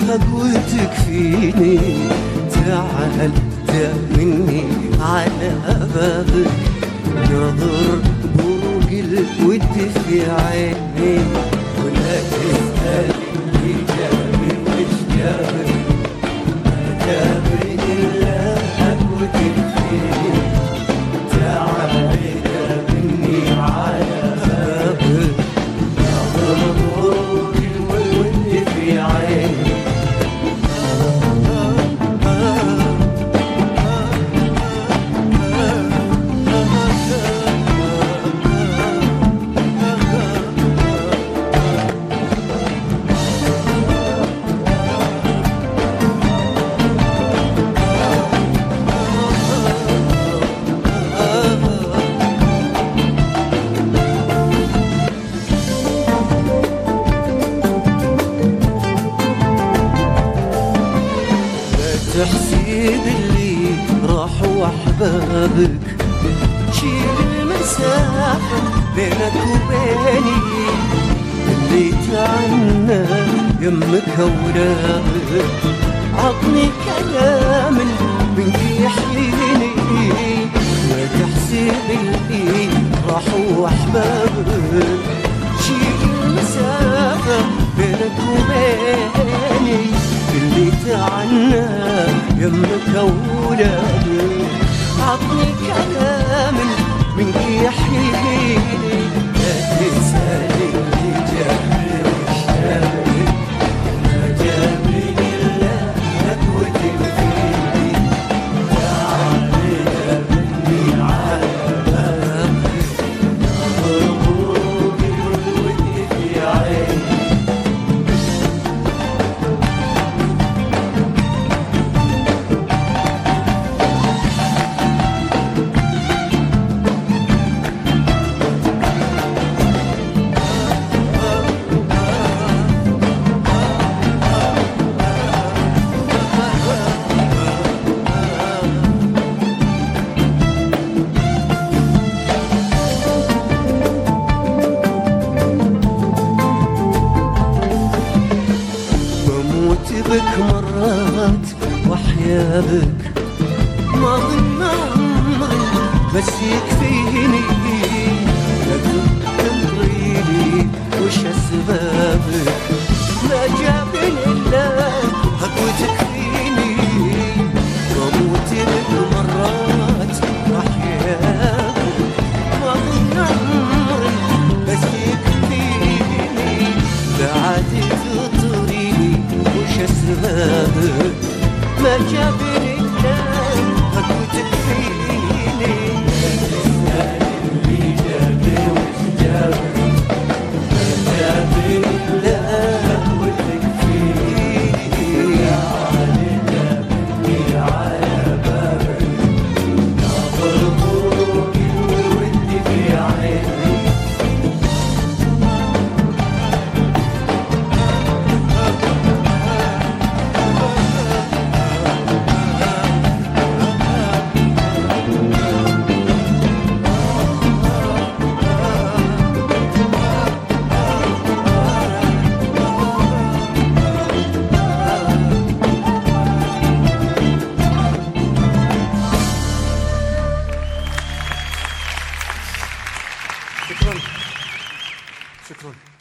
قوتك فيني، تعال مني على بابك، نظر بروق الود في عيني، ولا تسأل اللي جابني وش جابك، ما جابني إلا قوتك فيني، تعال مني على بابك، نظر بروق الود في عيني. تحسيب اللي راحوا أحبابك، شيل المسافة بينك وبيني، اللي تعنى يمك أولادك، عطني كلام منك يحييني. لا تحسيب اللي راحوا أحبابك، شيل المسافة بينك وبيني، اللي تعنى يمك أولادك، عطني كلام منك يحييني. لا تسأل اللي جابني وش جابني، ما جابني إلا قوتك فيني، تعال مني على بابك، نظر بروق الود في عيني. بك مرات وحيابك، ما ظن عمري بس يكفيني، لكن تمريلي وش أسبابك، ما جابني إلا قوتك فيني. بموت بك مرات وحيابك، ما ظن عمري بس يكفيني، بعد تطريني وش أسبابك، ما جابني إلا قوتك فيني. تسأل اللي جابني وش جابني، ما جابني إلا قوتك فيني، تعال جابني على بابك، نظر بروق الود في عيني. شكرا.